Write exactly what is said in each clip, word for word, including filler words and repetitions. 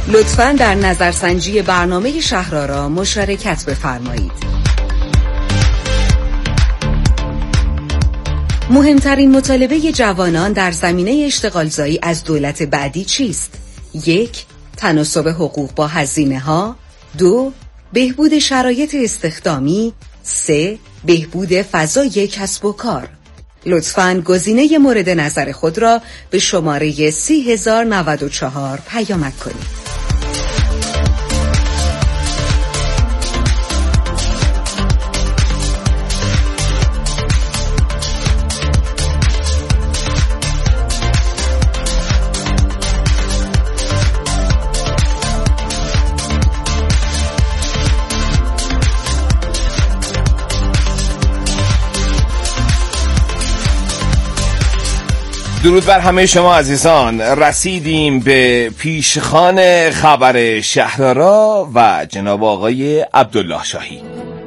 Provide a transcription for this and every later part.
لطفاً در نظرسنجی برنامه شهرآرا مشارکت بفرمایید. مهمترین مطالبه جوانان در زمینه اشتغالزایی از دولت بعدی چیست؟ یک، تناسب حقوق با هزینه‌ها. دو، بهبود شرایط استخدامی. سه، بهبود فضای کسب و کار. لطفاً گزینه مورد نظر خود را به شماره سی هزار و نود و چهار پیامک کنید. درود بر همه شما عزیزان. رسیدیم به پیشخوان خبر شهرآرا و جناب آقای عبدالله شاهی.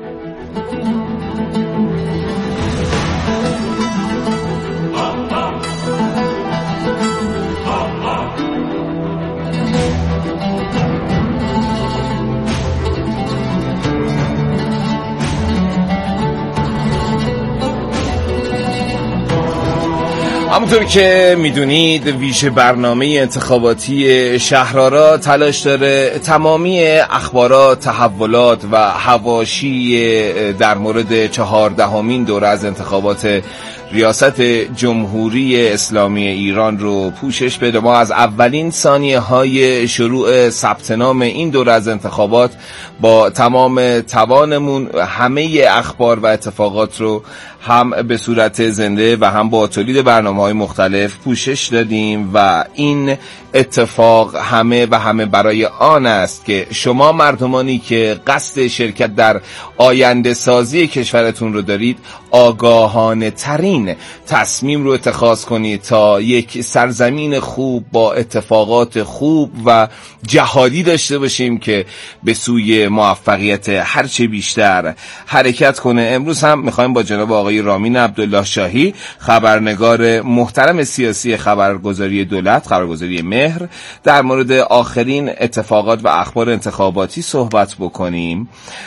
همونطور که میدونید ویژه برنامه انتخاباتی شهرآرا تلاش داره تمامی اخبارات، تحولات و حواشی در مورد چهاردهمین دوره از انتخابات ریاست جمهوری اسلامی ایران رو پوشش بده. ما از اولین ثانیه های شروع ثبت نام این دوره از انتخابات با تمام توانمون همه اخبار و اتفاقات رو هم به صورت زنده و هم با تولید برنامه‌های مختلف پوشش دادیم و این اتفاق همه و همه برای آن است که شما مردمانی که قصد شرکت در آینده سازی کشورتون رو دارید آگاهانه ترین تصمیم رو اتخاذ کنید تا یک سرزمین خوب با اتفاقات خوب و جهادی داشته باشیم که به سوی موفقیت هرچه بیشتر حرکت کنه. امروز هم میخوایم با جناب آقای رامین عبدالله شاهی، خبرنگار محترم سیاسی خبرگزاری دولت، خبرگزاری مهر، در مورد آخرین اتفاقات و اخبار انتخاباتی صحبت بکنیم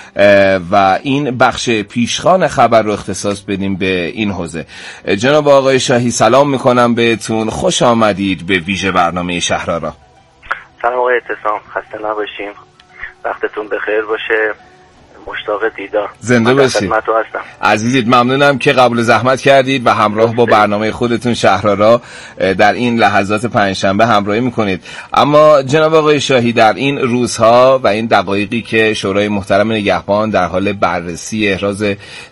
و این بخش پیشخوان خبر رو اختصاص بدیم به این حوزه. جناب آقای شاهی سلام میکنم بهتون، خوش آمدید به ویژه برنامه شهرآرا. سلام آقای اعتصام، خسته نباشیم، وقتتون بخیر باشه، مشتاق دیدار. زنده باشید. عزیزید ممنونم که قبول زحمت کردید و همراه با برنامه خودتون شهرآرا در این لحظات پنجشنبه همراهی میکنید. اما جناب آقای شاهی در این روزها و این دقایقی که شورای محترم نگهبان در حال بررسی احراز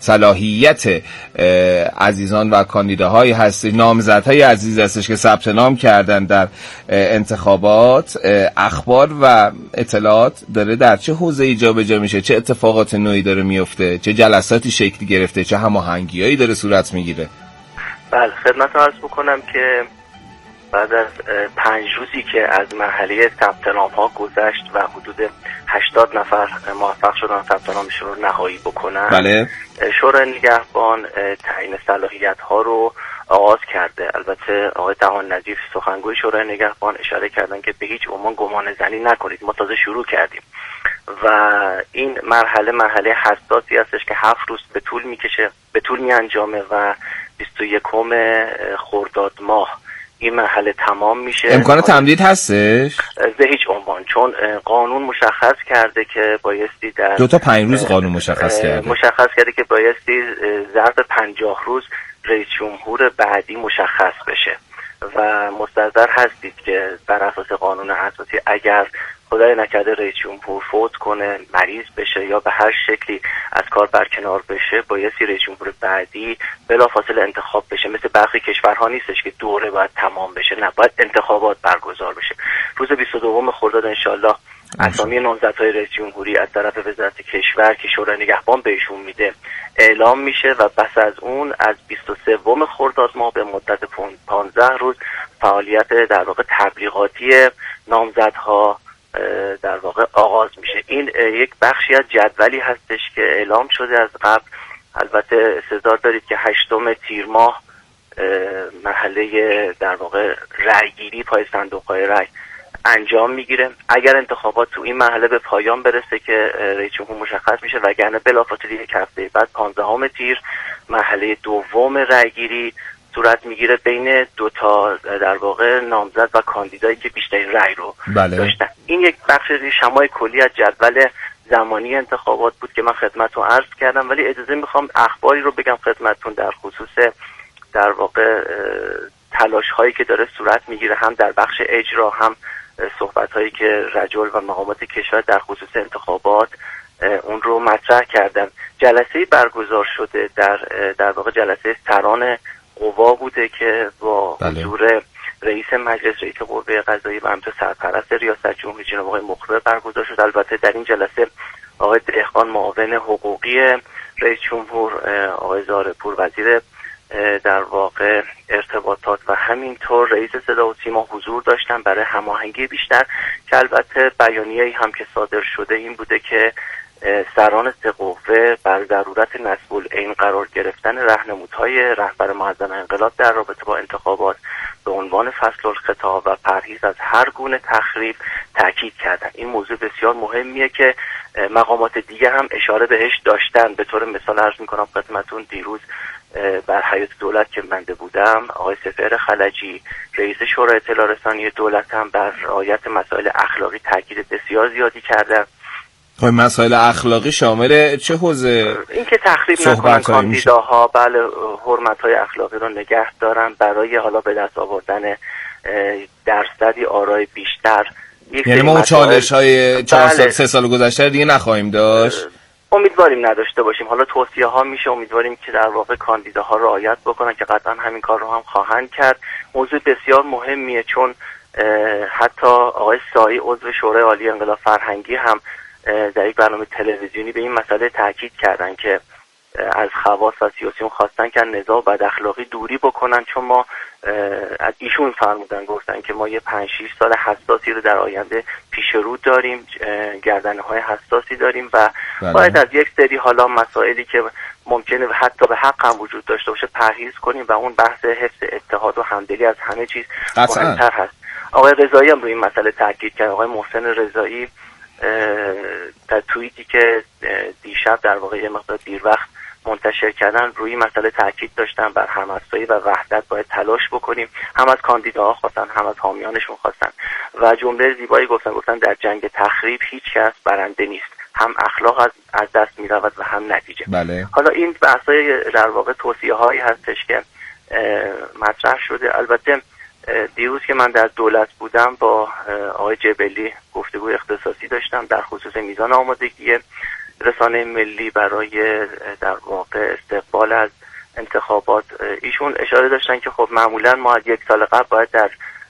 صلاحیت عزیزان و کاندیداهایی هست، نامزدهای عزیز هستش که ثبت نام کردن در انتخابات، اخبار و اطلاعات داره در چه حوزه‌ای جابجا میشه، چه اتفاقات نوعی داره میفته، چه جلساتی شکل گرفته، چه هماهنگی‌هایی داره صورت میگیره؟ بله خدمتتون عرض بکنم که بعد از پنج روزی که از مرحله ثبت نام‌ها گذشت و حدود هشتاد نفر موفق شدن ثبت نامشون رو نهایی بکنن، بله، شورای نگهبان تعیین صلاحیت‌ها رو آغاز کرده. البته آقای دهان نظیر سخنگوی شورای نگهبان اشاره کردن که به هیچ عنوان گمان زنی نکنید، ما تازه شروع کردیم و این مرحله مرحله حساسی هستش که هفت روز به طول میکشه، به طول میانجامه و بیست و یکم خرداد ماه این مرحله تمام میشه. امکان تمدید هستش؟ به هیچ عنوان، چون قانون مشخص کرده که بایستی در دو تا پنج روز قانون مشخص کرده مشخص کرده که بایستی ظرف پنجاه روز رئیس جمهور بعدی مشخص بشه و مستحضر هستید که بر اساس قانون اساسی اگر خدای نکرده رئیس جمهور فوت کنه، مریض بشه یا به هر شکلی از کار برکنار بشه، بایستی رئیس جمهور بعدی بلافاصله انتخاب بشه. مثل برخی کشورها نیستش که دوره باید تمام بشه، نه، باید انتخابات برگزار بشه. روز بیست و دو خرداد انشالله اسامی نامزدهای رئیس جمهوری از طرف وزارت کشور که شورای نگهبان بهشون میده اعلام میشه و پس از اون از بیست و سه خرداد ماه به مدت پانزده روز فعالیت در واقع تبلیغاتی نامزدها در واقع آغاز میشه. این یک بخشی از جدولی هستش که اعلام شده از قبل. البته استحضار دارید که هشتم تیر ماه مرحله در واقع رأیگیری پای صندوق‌های رأی انجام میگیره. اگر انتخابات تو این مرحله به پایان برسه که رئیس جمهور مشخص میشه، وگرنه بلافاصله یک هفته بعد پانزدهم تیر مرحله دوم رأیگیری صورت میگیره بین دو تا در واقع نامزد و کاندیدایی که بیشترین رأی رو بله. داشتن. این یک بخش شمای کلی از جدول زمانی انتخابات بود که من خدمتتون عرض کردم، ولی اجازه میخوام اخباری رو بگم خدمتتون در خصوص در واقع تلاش هایی که داره صورت میگیره، هم در بخش اجرا، هم صحبت هایی که رجل و مقامات کشور در خصوص انتخابات اون رو مطرح کردن. جلسه برگزار شده در در واقع جلسه سران قوا بوده که با حضور رئیس مجلس، رئیس قوه قضاییه و همچنین سرپرست ریاست جمهوری جناب آقای مخبر برگزار شد. البته در این جلسه آقای دهقان معاون حقوقی رئیس جمهور، آقای زارپور وزیر در واقع ارتباطات و همینطور رئیس صدا و سیما حضور داشتن برای هماهنگی بیشتر، که البته بیانیه‌ای هم که صادر شده این بوده که سران سه قوه بر ضرورت نصب العین قرار گرفتن راهنمودهای رهبر معظم انقلاب در رابطه با انتخابات به عنوان فصل الخطاب و پرهیز از هر گونه تخریب تاکید کردن. این موضوع بسیار مهمیه که مقامات دیگه هم اشاره بهش داشتن. به طور مثال عرض می‌کنم خدمتتون، دیروز بر حیات دولت که منده بودم، آقای سپهر خلجی رئیس شورای اطلاع رسانی دولت هم بر رعایت مسائل اخلاقی تاکید بسیار زیادی کردن. خب مسائل اخلاقی شامل چه حوزه؟ این که تخریب نکنن کاندیداها، بله، حرمت‌های اخلاقی رو نگه دارن برای حالا به دست آوردن درصدی آرای بیشتر. یعنی ما چالش های چهار سال سه سال گذشته دیگه نخواهیم داشت؟ امیدواریم نداشته باشیم. حالا توصیه ها میشه، امیدواریم که در واقع کاندیداها رعایت بکنن که قطعا همین کار رو هم خواهند کرد. موضوع بسیار مهمیه، چون حتی آقای سایی عضو شورای عالی انقلاب فرهنگی هم در یک برنامه تلویزیونی به این مسئله تاکید کردن که از خواص و سیاسیون خواستن که نزاع و بد اخلاقی دوری بکنن، چون ما از ایشون فرمودن گفتن که ما یه پنج شش سال حساسی رو در آینده پیش رو داریم، گردنه های حساسی داریم و بله. باید از یک سری حالا مسائلی که ممکنه حتی به حق هم وجود داشته باشه پرهیز کنیم و اون بحث حفظ اتحاد و همدلی از همه چیز مهمتر هست. آقای رضایی هم روی این مسئله تاکید کرد. آقای محسن رضایی در توییتی که دیشب در واقع یه مقدار دیر وقت منتشر کردن روی مسئله تاکید داشتن بر هم‌استایی و وحدت باید تلاش بکنیم. هم از کاندیداها خواستن، هم از حامیانشون خواستن و جمله زیبایی گفتن گفتن در جنگ تخریب هیچ کس برنده نیست، هم اخلاق از, از دست می رود و هم نتیجه. بله. حالا این بحثای در واقع توصیه هایی هستش که مطرح شده. البته دیروز که من در دولت بودم با آقای جبلی گفتگوی اختصاصی داشتم در خصوص میزان آمادگی رسانه ملی برای در واقع استقبال از انتخابات. ایشون اشاره داشتن که خب معمولا ما از یک سال قبل باید در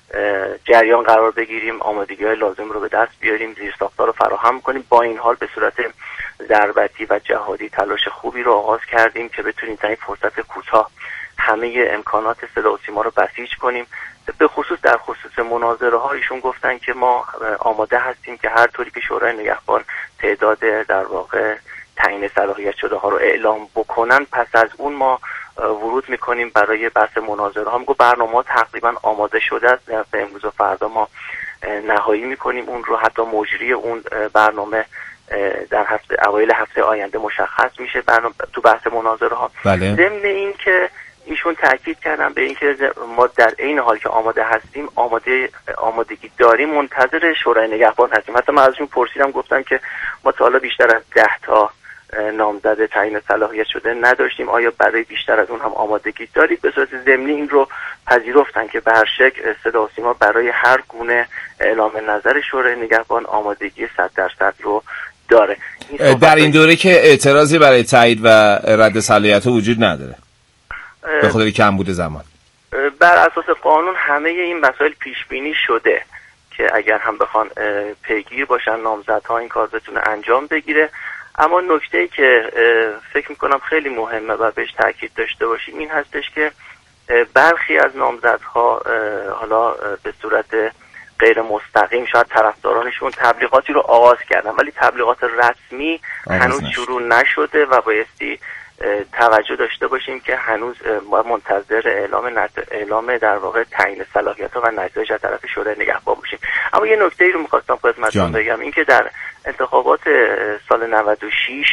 جریان قرار بگیریم، آمادگی‌های لازم رو به دست بیاریم، زیرساخت‌ها رو فراهم کنیم. با این حال به صورت ضربتی و جهادی تلاش خوبی رو آغاز کردیم که بتونیم در این فرصت کوتاه همه امکانات صدا و سیما رو بسیج کنیم. به خصوص در خصوص مناظره ها ایشون گفتن که ما آماده هستیم که هر طوری که شورای نگهبان تعداد در واقع تعیین صلاحیت شده ها رو اعلام بکنن، پس از اون ما ورود میکنیم برای بحث مناظره ها. میگه برنامه تقریبا آماده شده است، به امروز و فردا ما نهایی میکنیم اون رو. حتی مجری اون برنامه در هفته اوایل هفته آینده مشخص میشه برنامه تو بحث مناظره ها. بله. ضمن این که ایشون تاکید کردن به اینکه ما در عین حال که آماده هستیم، آماده آمادگی داریم، منتظر شورای نگهبان هستیم. حتی من ازشون پرسیدم، گفتن که ما تا حالا بیشتر از ده تا نامزد تعیین صلاحیت شده نداشتیم، آیا برای بیشتر از اون هم آمادگی دارید؟ به صورت ضمنی این رو پذیرفتن که به هر شکل صدا و سیما برای هر گونه اعلام نظر شورای نگهبان آمادگی صد درصد رو داره. این در این دوره که اعتراضی برای تایید و رد صلاحیت وجود نداره به خاطر کمبود زمان. بر اساس قانون همه این مسائل پیش بینی شده که اگر هم بخوان پیگیر باشن نامزدها این کار بتونه انجام بگیره. اما نکته‌ای که فکر میکنم خیلی مهمه و بهش تاکید داشته باشیم این هستش که برخی از نامزدها حالا به صورت غیر مستقیم شاید طرفدارانشون تبلیغاتی رو آغاز کردن، ولی تبلیغات رسمی هنوز شروع نشده و بایستی توجه داشته باشیم که هنوز ما منتظر اعلام نت... اعلام در واقع تعیین صلاحیت‌ها و نتایج از طرف شورای نگهبان باشیم. اما یه نکته‌ای رو می‌خواستم خدمتتون بگم، این که در انتخابات سال نود و شش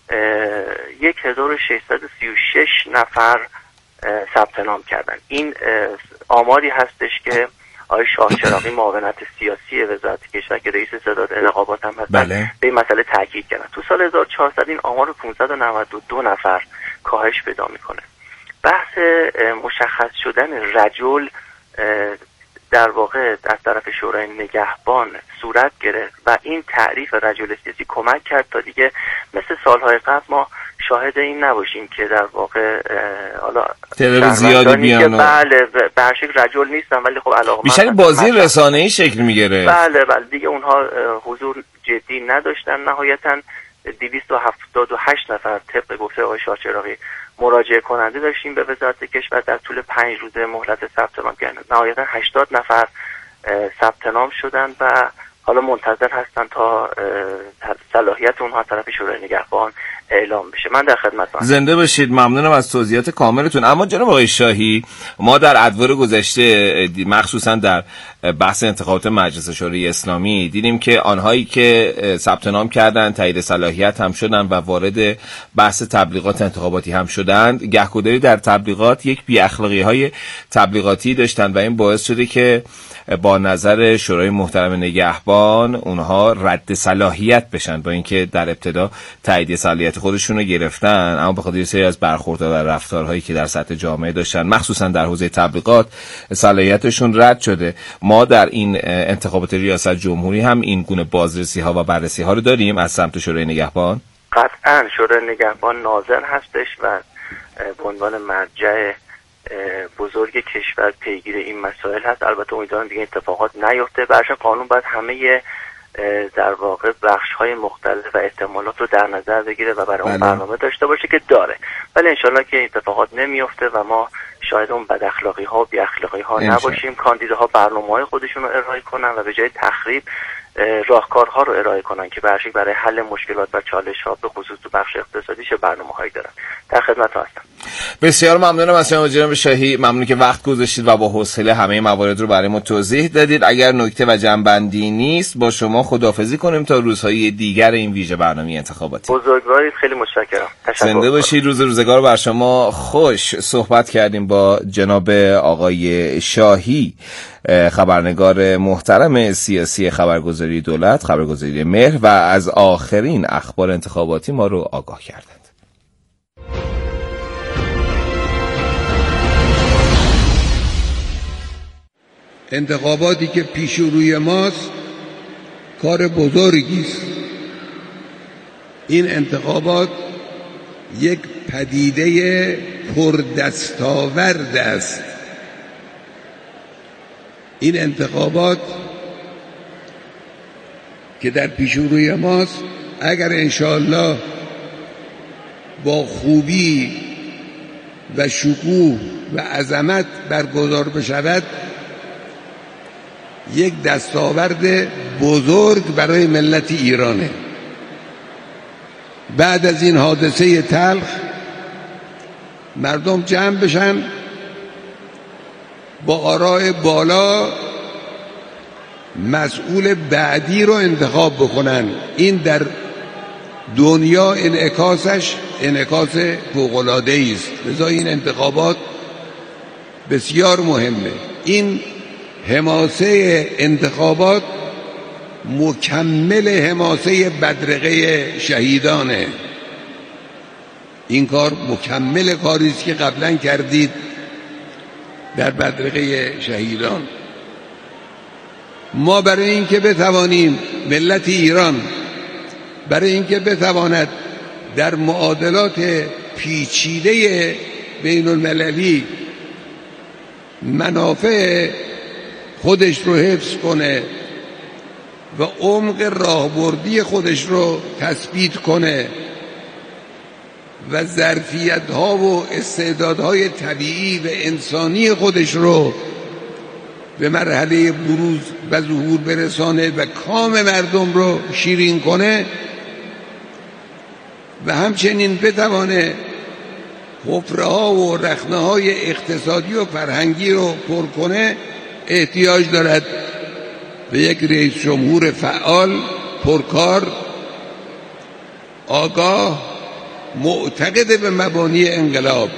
هزار و ششصد و سی و شش نفر ثبت نام کردن. این آماری هستش که آقای شاه چراغی معاونت سیاسی وزارت کشور که رئیس ستاد انتخابات هم هستن بله. به این مسئله تاکید کردن. تو سال هزار و چهارصد این آمار پانصد و نود و دو نفر کاهش پیدا میکنه. بحث مشخص شدن رجل در واقع از طرف شورای نگهبان صورت گرفت و این تعریف رجل سیاسی کمک کرد تا دیگه مثل سالهای قبل ما شاهد این نباشیم که در واقع حالا تعداد زیادی بیان. بله به هر شکل رجل نیستن ولی خب علاقه بیشتر بازی رسانه‌ای شکل میگیره. بله بله دیگه اونها حضور جدی نداشتن. نهایتاً دویست و هفتاد و هشت نفر طبق گفته آقای شاه چراغی مراجعه کننده داشتیم به وزارت کشور در طول پنج روز مهلت ثبت نام کردن. نهایتاً هشتاد نفر ثبت نام شدن و حالا منتظر هستن تا صلاحیت اونها طرف شورای نگهبان اعلام بشه. من در خدمتتون. زنده باشید. ممنونم از توضیحات کاملتون. اما جناب آقای شاهی، ما در ادوار گذشته مخصوصا در بحث انتخابات مجلس شورای اسلامی دیدیم که آنهایی که ثبت نام کردن تایید صلاحیت هم شدن و وارد بحث تبلیغات انتخاباتی هم شدند، گهگداری در تبلیغات یک بی اخلاقی‌های تبلیغاتی داشتن و این باعث شده که با نظر شورای محترم نگهبان اونها رد صلاحیت بشن، با اینکه در ابتدا تایید صلاحیت خودشون رو گرفتن اما به خاطر یه سری از برخوردها و رفتارهایی که در سطح جامعه داشتن مخصوصا در حوزه تبلیغات صلاحیتشون رد شده. ما در این انتخابات ریاست جمهوری هم این گونه بازرسی ها و بررسی ها رو داریم از سمت شورای نگهبان. قطعا شورای نگهبان ناظر هستش و به عنوان مرجع بزرگ کشور پیگیر این مسائل هست. البته امیدوارم دیگه اتفاقات نیفته. برشان قانون باید همه در واقع بخش‌های مختلف و احتمالات رو در نظر بگیره و برای اون برنامه داشته باشه که داره، ولی انشالله که اتفاقات نمیفته و ما شاید اون بد اخلاقی ها و بی اخلاقی ها نباشیم. کاندیداها برنامه‌های خودشون رو ارائه کنن و به جای تخریب راهکارها رو ارائه کنن که برشک برای حل مشکلات و چالش‌ها به خصوص تو بخش اقتصادیش برنامه‌هایی دارن. در خدمت هستم. بسیار ممنونم از شما جناب شاهی. ممنون که وقت گذاشتید و با حوصله همه موارد رو برای ما توضیح دادید. اگر نکته و جنبندی نیست با شما خداحافظی کنیم تا روزهای دیگر این ویژه برنامه انتخاباتی. بزرگوارید، خیلی متشکرم. زنده باشید. روز روزگار بر شما خوش. صحبت کردیم با جناب آقای شاهی، خبرنگار محترم سیاسی خبرگزاری دولت، خبرگزاری مهر، و از آخرین اخبار انتخاباتی ما رو آگاه کردند. انتخاباتی که پیش روی ماست کار بزرگی است. این انتخابات یک پدیده پردستاورد است. این انتخابات که در پیش روی ماست اگر انشاءالله با خوبی و شکوه و عظمت برگزار بشود یک دستاورد بزرگ برای ملت ایرانه. بعد از این حادثه تلخ مردم جمع بشن، با آراء بالا مسئول بعدی رو انتخاب بکنن. این در دنیا انعکاسش انعکاس فوق‌العاده‌ای است. لذا این انتخابات بسیار مهمه. این حماسه انتخابات مکمل حماسه بدرقه شهیدانه. این کار مکمل کاری است که قبلا کردید در بدرقه شهیدان. ما برای اینکه بتوانیم ملت ایران برای اینکه بتواند در معادلات پیچیده بین المللی منافع خودش رو حفظ کنه و عمق راهبردی خودش رو تثبیت کنه و ظرفیت‌ها و استعدادهای طبیعی و انسانی خودش رو به مرحله بروز و ظهور برسانه و کام مردم رو شیرین کنه و همچنین بتوانه حفره ها و رخنه های اقتصادی و فرهنگی رو پر کنه احتیاج دارد به یک رئیس جمهور فعال، پرکار، آگاه، معتقد به مبانی انقلاب.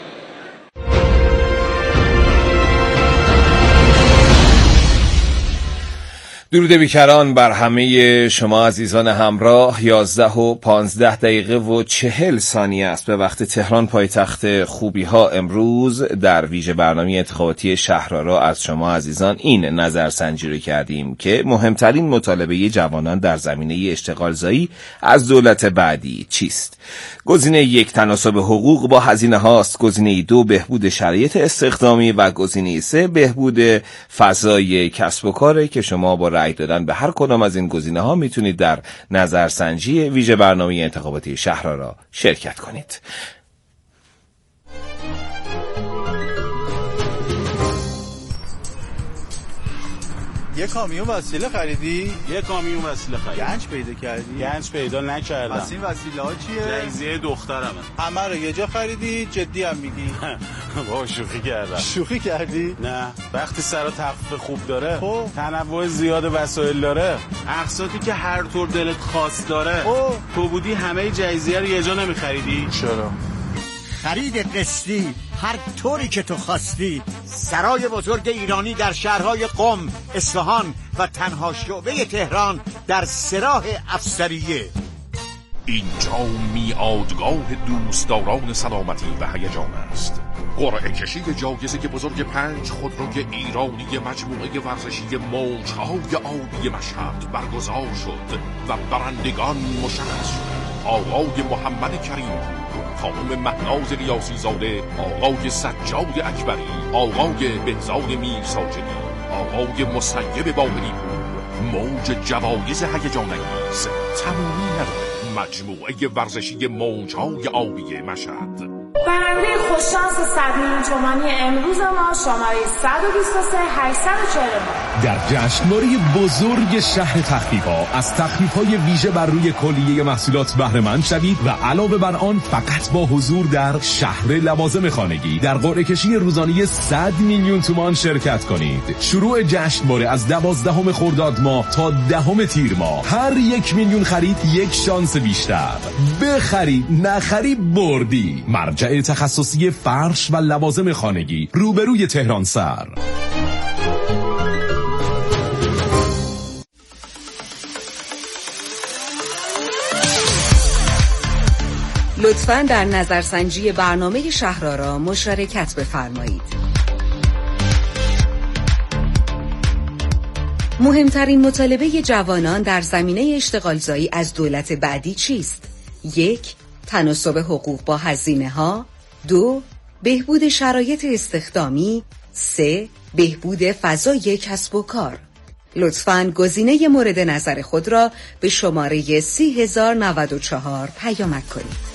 درود بیکران بر همه شما عزیزان همراه. یازده و پانزده دقیقه و چهل ثانیه است به وقت تهران، پایتخت خوبی ها. امروز در ویژه برنامه انتخاباتی شهرآرا از شما عزیزان این نظرسنجی رو کردیم که مهمترین مطالبه جوانان در زمینه اشتغال زایی از دولت بعدی چیست؟ گزینه یک تناسب حقوق با هزینه هاست، گزینه دو بهبود شرایط استخدامی و گزینه سه بهبود فضای کسب و کاره که شما با رأی دادن به هر کدام از این گزینه ها میتونید در نظرسنجی ویژه برنامه انتخاباتی شهرآرا شرکت کنید. یه کامیون وسیله خریدی؟ یه کامیون وسیله خریدم. گنج پیدا کردی؟ گنج پیدا نکردم. پس این وسیله ها چیه؟ جایزه دخترمه. همه رو یه جا خریدی؟ جدی هم میگی؟ با شوخی کردم. شوخی کردی؟ نه، وقتی سر تخفیف خوب داره، خب تنوع زیاد وسایل داره، اقساطی که هر طور دلت خواست داره، خب تو بودی همه جایزه رو یه جا نمیخریدی؟ چرا؟ خرید قسطی هر طوری که تو خواستی. سرای بزرگ ایرانی در شهرهای قم، اصفهان و تنها شعبه تهران در سراح افسریه. اینجا میادگاه دوستداران سلامتی و هیجان است. قرعه کشی جایزه بزرگ پنج خودروی ایرانی مجموعه ورزشی موج‌های آبی مشهد برگزار شد و برندگان مشخص شد. آقای محمد کریم، خانم مهناز ریاضی زاده، آقای سجاد اکبری، آقای بهزاد میرساجدی، آقای مسیب باقری پور. موج جوایز هیجان انگیز تمامی ندارد. مجموعه ورزشی موج‌های آبی مشهد. برنده خوششانس صد میلیون تومانی امروز ما شماره صد و بیست و سه هشتصد و چهل و نه. در جشنواره بزرگ شهر تخفیف‌ها از تخفیف‌های ویژه بر روی کلیه محصولات بهره مند شوید و علاوه بر آن فقط با حضور در شهر لوازم خانگی در قرعه کشی روزانه صد میلیون تومان شرکت کنید. شروع جشنواره از دوازدهم خرداد ماه تا دهم تیر ماه. هر یک میلیون خرید یک شانس بیشتر. بخرید، نخرید بردی. مرجع تخصصی فرش و لوازم خانگی روبروی تهران سر. لطفاً در نظرسنجی برنامه شهرآرا مشارکت بفرمایید. مهمترین مطالبه جوانان در زمینه اشتغال زایی از دولت بعدی چیست؟ یک تناسب حقوق با هزینه ها، دو بهبود شرایط استخدامی، سه بهبود فضای کسب و کار. لطفاً گزینه مورد نظر خود را به شماره سی هزار و نود و چهار پیامک کنید.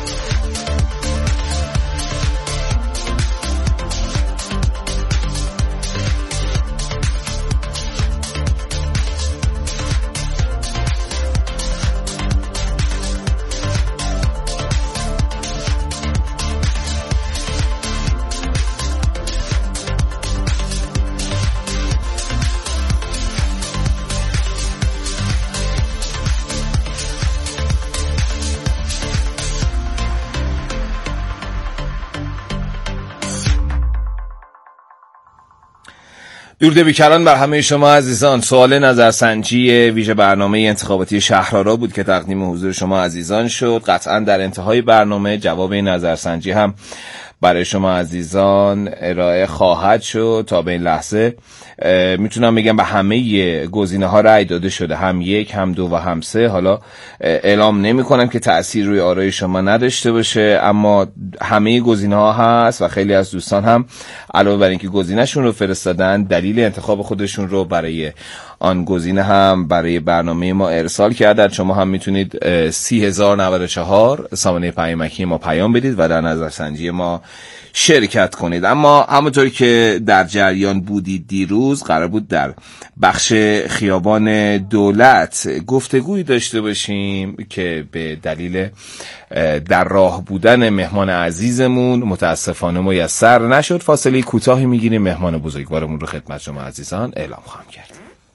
درود بیکران بر همه شما عزیزان. سوال نظرسنجی ویژه برنامه انتخاباتی شهرآرا بود که تقدیم حضور شما عزیزان شد. قطعا در انتهای برنامه جواب این نظرسنجی هم برای شما عزیزان ارائه خواهد شد. تا به این لحظه میتونم بگم به همه گزینه ها رأی داده شده، هم یک، هم دو و هم سه. حالا اعلام نمی کنم که تأثیر روی آرای شما نداشته باشه، اما همه گزینه ها هست و خیلی از دوستان هم علاوه بر اینکه گزینه‌شون رو فرستادن، دلیل انتخاب خودشون رو برای آن گزینه هم برای برنامه ما ارسال کردن. شما هم میتونید سی هزار و نود و چهار سامانه پیامکی ما پیام بدید و در نظرسنجی ما شرکت کنید. اما همونطور که در جریان بودید دیروز قرار بود در بخش خیابان دولت گفتگویی داشته باشیم که به دلیل در راه بودن مهمان عزیزمون متاسفانه میسر نشد. فاصله کوتاهی میگیریم، مهمان بزرگوارمون رو خدمت شما عزیزان اعلام خواهم کرد.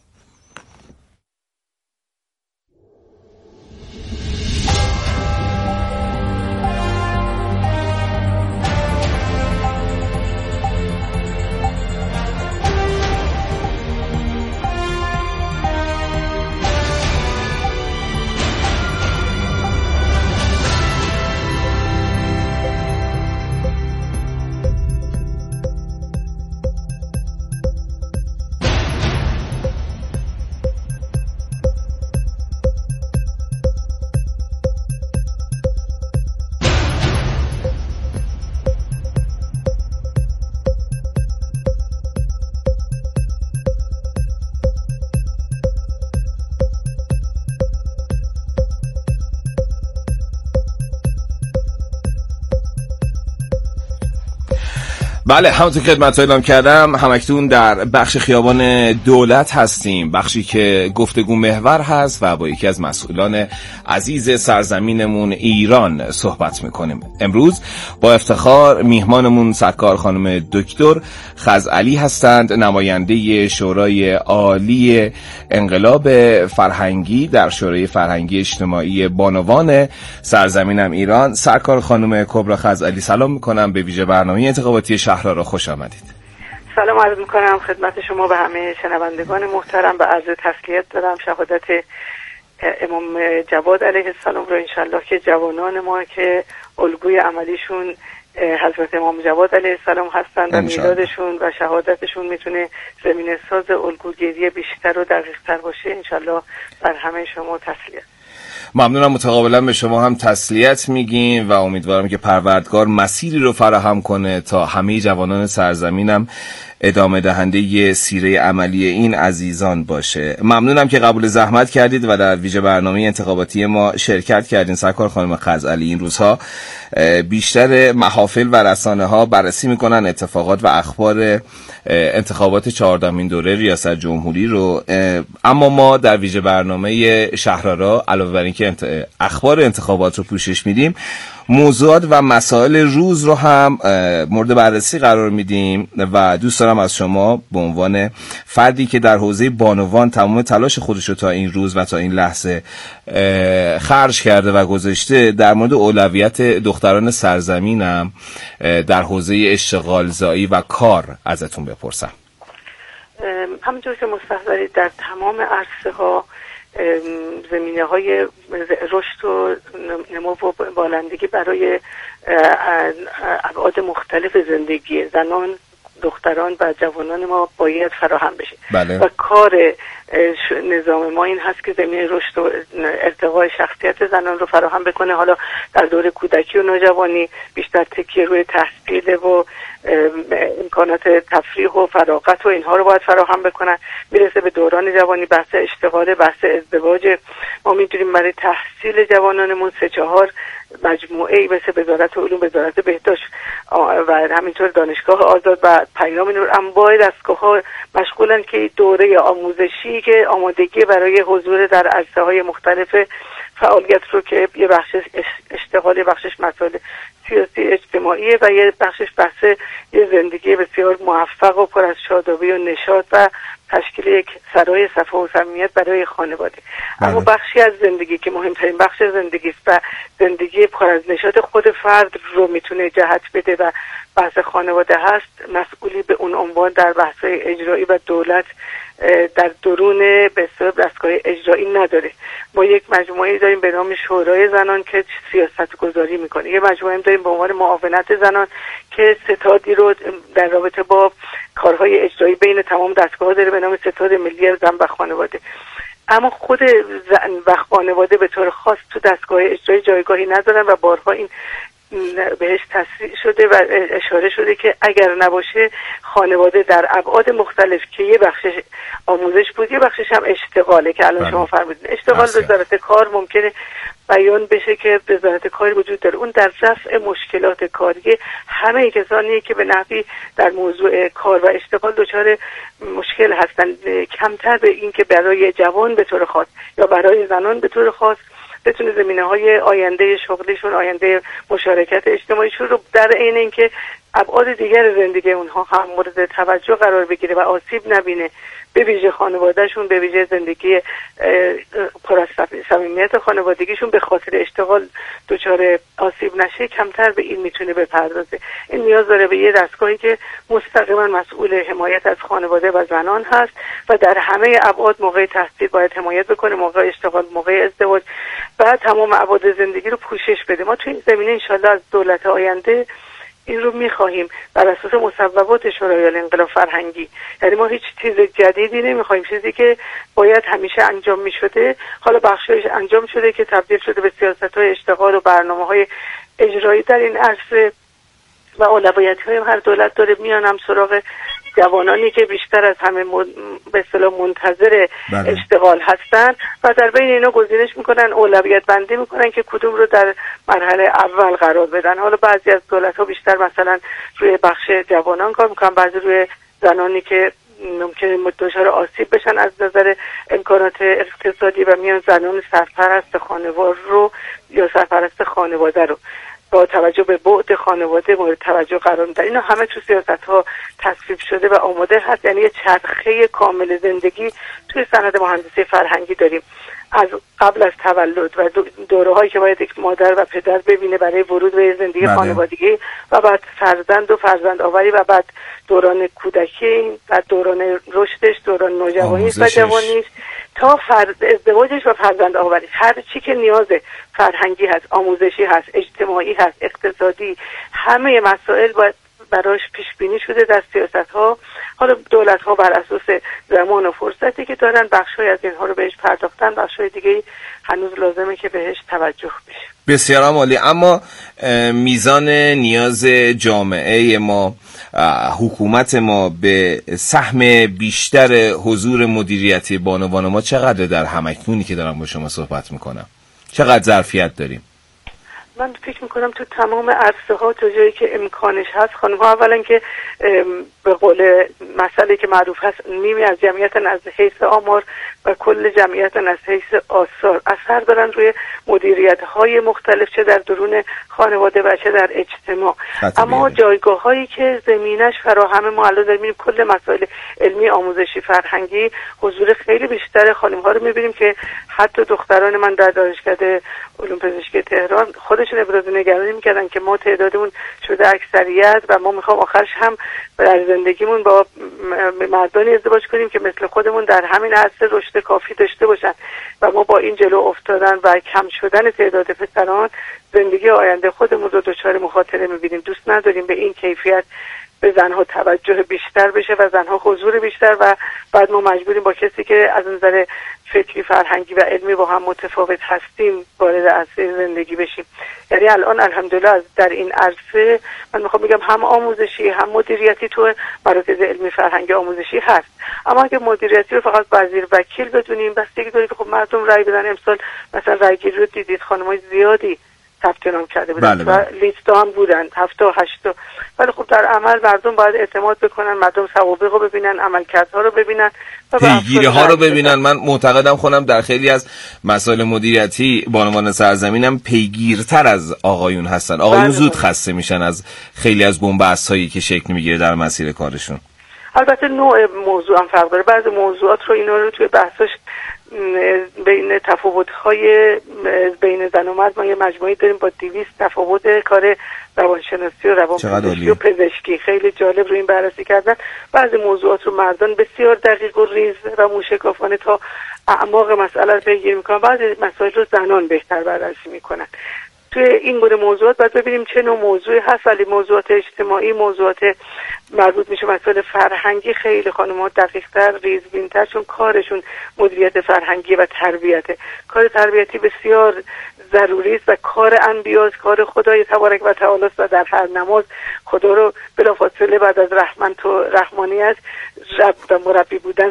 بله، همونطور که خدمت اعلام کردم همکنون در بخش خیابان دولت هستیم، بخشی که گفتگو محور هست و با یکی از مسئولان عزیز سرزمینمون ایران صحبت میکنیم. امروز با افتخار میهمانمون سرکار خانم دکتر خزعلی هستند، نماینده شورای عالی انقلاب فرهنگی در شورای فرهنگی اجتماعی بانوان سرزمینم ایران. سرکار خانم کبرا خزعلی سلام میکنم، به ویژه برنامه انتخاباتی شهرها خوش آمدید. سلام عرض میکنم خدمت شما به همه شنوندگان محترم. به عرض تسلیت دارم شهادت امام جواد علیه السلام رو انشالله که جوانان ما که الگوی عملیشون حضرت امام جواد علیه السلام هستند و میلادشون و شهادتشون میتونه زمینه ساز الگوگیری بیشتر و دقیق‌تر باشه. انشالله بر همه شما تسلیت. ممنونم، متقابلا به شما هم تسلیت میگیم و امیدوارم که پروردگار مسیری رو فراهم کنه تا همه جوانان سرزمینم ادامه دهنده سیره عملی این عزیزان باشه. ممنونم که قبول زحمت کردید و در ویژه برنامه انتخاباتی ما شرکت کردین. سرکار خانم خزعلی، این روزها بیشتر محافل و رسانه ها بررسی میکنن اتفاقات و اخبار انتخابات چهاردهمین دوره ریاست جمهوری رو، اما ما در ویژه برنامه شهرها علاوه بر اینکه اخبار انتخابات رو پوشش میدیم، موضوعات و مسائل روز رو هم مورد بررسی قرار میدیم و دوست دارم از شما به عنوان فردی که در حوزه بانوان تمام تلاش خودش رو تا این روز و تا این لحظه خرج کرده و گذاشته، در مورد اولویت دختران سرزمینم در حوزه اشتغال زایی و کار ازتون بپرسم. همونطور که مستحضرید در تمام عرصه ها زمینه های رشد و نمو و بالندگی برای ابعاد مختلف زندگی زنان، دختران و جوانان ما باید فراهم بشه. بله. و کار نظام ما این هست که زمینه رشد و ارتقای شخصیت زنان رو فراهم بکنه. حالا در دوره کودکی و نوجوانی بیشتر تکیه روی تحصیل و امکانات تفریح و فراغت و اینها رو باید فراهم بکنن. میرسه به دوران جوانی بحث اشتغال، بحث ازدواج. ما میدونیم برای تحصیل جوانانمون سه چهار مجموعه مثل وزارت علوم، وزارت بهداشت و همینطور دانشگاه آزاد و پیام نور انواع دستگاه‌ها مشغولن که دوره آموزشی که آمادگی برای حضور در عرصه‌های مختلف فعالیت رو که یه بخشش اشتغال، یه بخشش مسائل سیاسی اجتماعی و یه بخشش بحث یه زندگی بسیار موفق و پر از شادابی و نشاط و تشکیل یک سرای صفا و صمیمیت برای خانواده. اما بخشی از زندگی که مهمترین بخش زندگی است و زندگی پر از نشاط خود فرد رو میتونه جهت بده و بحث خانواده هست، مسئولی به اون عنوان در بحث اجرایی و دولت در درون به اصطلاح دستگاه اجرایی نداره. ما یک مجموعه داریم به نام شورای زنان که سیاست گذاری میکنه. یه مجموعه داریم به عنوان معاونت زنان که ستادی رو در رابطه با کارهای اجرایی بین تمام دستگاه‌ها داره به نام ستاد ملی زن و خانواده. اما خود زن و خانواده به طور خاص تو دستگاه اجرایی جایگاهی ندارن و بارها این بهش تصریح شده و اشاره شده که اگر نباشه خانواده در ابعاد مختلف که یه بخشش آموزش بود، یه بخشش هم اشتغاله که الان شما فرمودین. اشتغال وزارت کار ممکنه بیان بشه که وزارت کاری وجود داره. اون در رفع مشکلات کاری همه کسانی که به نحوی در موضوع کار و اشتغال دچار مشکل هستند، کمتر به این که برای جوان به طور خاص یا برای زنان به طور خاص بتونه زمینه‌های آینده شغلیشون، آینده مشارکت اجتماعیشون رو در عین اینکه ابعاد دیگر زندگی اونها هم مورد توجه قرار بگیره و آسیب نبینه، به ویژه خانوادهشون، به ویژه زندگی پر از صمیمیت خانوادگیشون به خاطر اشتغال دچار آسیب نشه، کمتر به این میتونه بپردازه. این نیاز داره به یه دستگاهی که مستقیما مسئول حمایت از خانواده و زنان هست و در همه ابعاد موقع تحصیل باید حمایت بکنه، موقع اشتغال، موقع ازدواج و تمام ابعاد زندگی رو پوشش بده. ما تو این زمینه انشالله از دولت آینده این رو می‌خواهیم بر اساس مصوبات شورای انقلاب فرهنگی. یعنی ما هیچ چیز جدیدی نمی‌خوایم، چیزی که باید همیشه انجام می‌شده حالا بخشایش انجام شده که تبدیل شده به سیاست‌های اشتغال و برنامه‌های اجرایی در این عرصه و اولویت‌های هر دولت داره میان هم سراغ جوانانی که بیشتر از همه من... به اصطلاح منتظر بله. اشتغال هستن و در بین اینا گزینش میکنن، اولویت بندی میکنن که کدوم رو در مرحله اول قرار بدن. حالا بعضی از دولت‌ها بیشتر مثلا روی بخش جوانان کار میکنن، بعضی روی زنانی که ممکنه دچار آسیب بشن از نظر امکانات اقتصادی و میان زنان سرپرست خانواده رو یا سرپرست خانواده رو با توجه به بعد خانواده مورد توجه قرار میدن. اینا همه تو سیاست‌ها تصویب شده و آماده هست. یعنی یه چرخه کامل زندگی توی سند مهندسی فرهنگی داریم، از قبل از تولد و دوره‌هایی که باید یک مادر و پدر ببینه برای ورود به زندگی خانوادگی و بعد فرزند و فرزند آوری و بعد دوران کودکی و دوران رشدش، دوران نوجوانیش و جوانیش تا فرد ازدواجش و فرزند آوری. هر چی که نیاز فرهنگی هست، آموزشی هست، اجتماعی هست، اقتصادی، همه مسائل باید براش پیش بینی شده در سیاست ها. حالا دولت ها بر اساس زمان و فرصتی که دارن بخشای از اینها رو بهش پرداختن، بخشای دیگه هنوز لازمه که بهش توجه بشه. بسیار عالی. اما میزان نیاز جامعه ما، حکومت ما به سهم بیشتر حضور مدیریتی بانوان ما چقدر در همکنونی که دارم با شما صحبت میکنم؟ چقدر ظرفیت داریم؟ من فکر میکنم تو تمام عرصه ها تا جایی که امکانش هست خانم ها اولا که به قول مسئله که معروف هست نیمی از جمعیتن از حیث آمار و کل جمعیتن از حیث آثار اثر دارن روی مدیریت های مختلف، چه در درون خانواده و چه در اجتماع. اما جایگاه هایی که زمینش فراهم، ما الان داریم کل مسائل علمی، آموزشی، فرهنگی حضور خیلی بیشتر خانم ها رو میبینیم که حتی دختران من در دانشکده علوم پزشکی تهران خودشون ابراز نگرانی میکردن که ما تعدادمون شده اکثریت و ما میخوام آخرش هم در زندگیمون با مردانی ازدواج کنیم که مثل خودمون در همین عرصه رشد کافی داشته باشن و ما با این جلو افتادن و کم شدن تعداد پسران زندگی آینده خودمون رو دچار مخاطره میبینیم. دوست نداریم به این کیفیت به زنها توجه بیشتر بشه و زنها حضور بیشتر و بعد ما مجبوریم با کسی که از نظر فکری، فرهنگی و علمی با هم متفاوت هستیم وارد عرصه زندگی بشیم. یعنی الان الحمدلله در این عرصه من میخوام بگم هم آموزشی هم مدیریتی تو مراکز علمی فرهنگی آموزشی هست، اما اگه مدیریتی رو فقط وزیر وکیل بدونیم بستگی داره که خب مردم رای بدن. امسال مثلا رای گیری رو دیدید خانمای زیادی ثبت نام کرده بودن بله بله. و لیستا هم بودن هفته و هشتا، ولی خب در عمل مردم باید اعتماد بکنن، مردم سوابق رو ببینن، عملکردها رو ببینن، پیگیری ها رو ببینن. من معتقدم خودم در خیلی از مسائل مدیریتی بانوان سرزمینم پیگیرتر از آقایون هستن. آقایون بله زود خسته میشن از خیلی از بن‌بست هایی که شکل میگیره در مسیر کارشون. البته نوع موضوع هم فرق داره، بعضی موضوعات رو اینا رو توی بحثش بین تفاوت‌های بین زن و مرد ما یه مجموعی داریم با دویست تفاوت کار روانشناسی و روانپزشکی و پزشکی. خیلی جالب رو این بررسی کردن. بعضی موضوعات رو مردان بسیار دقیق و ریز و موشکافانه تا اعماق مسئله رو پیگیری میکنن، بعضی مسائل رو زنان بهتر بررسی میکنن. توی این گونه موضوعات باید ببینیم چه نوع موضوعی هست، ولی موضوعات اجتماعی، موضوعات مربوط میشه مسائل فرهنگی خیلی خانم‌ها دقیق‌تر، ریزبین‌تر، چون کارشون مدیریت فرهنگی و تربیته. کار تربیتی بسیار ضروری است و کار انبیاست، کار خدای تبارک و تعالی است و در هر نماز خدا رو بلافاصله بعد از رحمت و رحمانیت رب و مربی بودن